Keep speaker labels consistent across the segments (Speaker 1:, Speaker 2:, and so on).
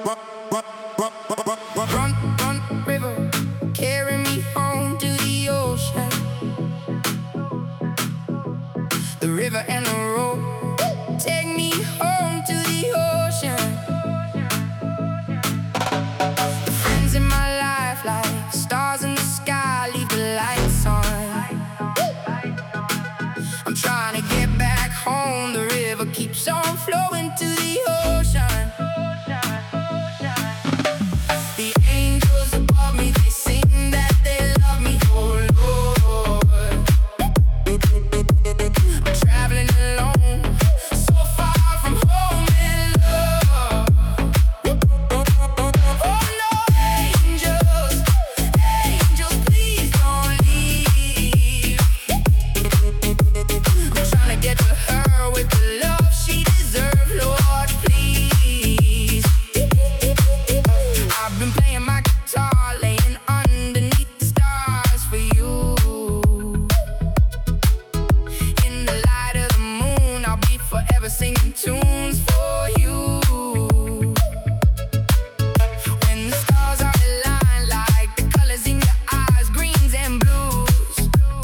Speaker 1: Run, run, river, carry me home to the ocean. The river and the road take me home to the ocean. The friends in my life, like stars in the sky, leave the lights on. I'm trying to get back home. The river keeps on flowing to the ocean. The angels above me, they sing that they love me, oh Lord. I'm traveling alone, so far from home and love. Oh no, angels, angels, please don't leave. I'm trying to get to her with the love she deserves, Lord, please. I've been playing my guitar, laying underneath the stars for you. In the light of the moon, I'll be forever singing tunes for you. When the stars are aligned, like the colors in your eyes, greens and blues.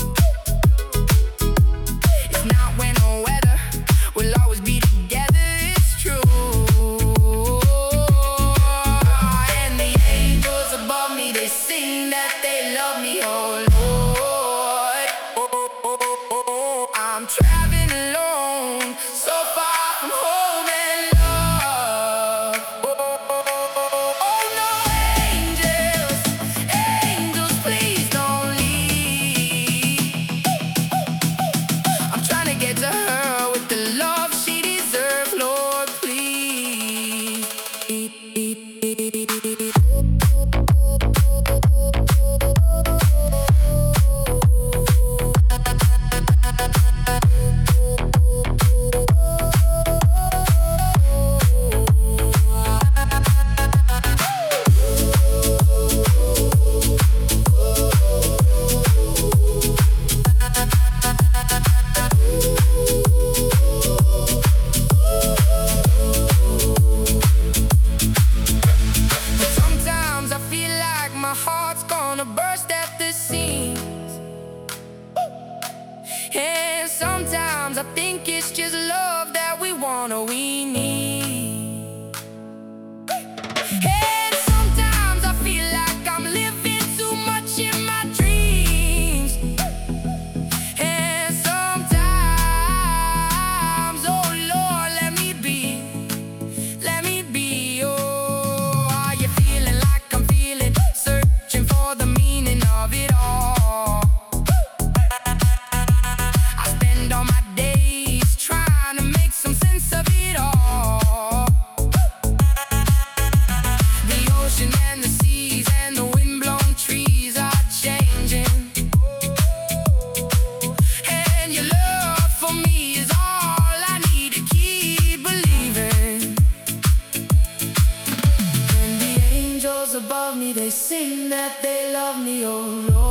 Speaker 1: It's not when or whether, we'll always be together, it's true. And the angels above me, they sing that they love me, oh Lord. I'm traveling alone, so far from home and love. Oh no, angels, angels, please don't leave. I'm trying to get to her with the love she deserves, Lord, please. Sometimes I feel like my heart's gonna burst at the seams. And sometimes I think it's just love that we want or we need. And sometimes I feel like I'm living too much in my dreams. And sometimes, oh Lord, let me be, oh. Are you feeling like I'm feeling, searching for the meaning of it all? I spend all my days trying to make some sense of it all. The ocean and the seas and the windblown trees are changing. And your love for me is all I need to keep believing. And the angels above me, they sing that they love me, oh Lord.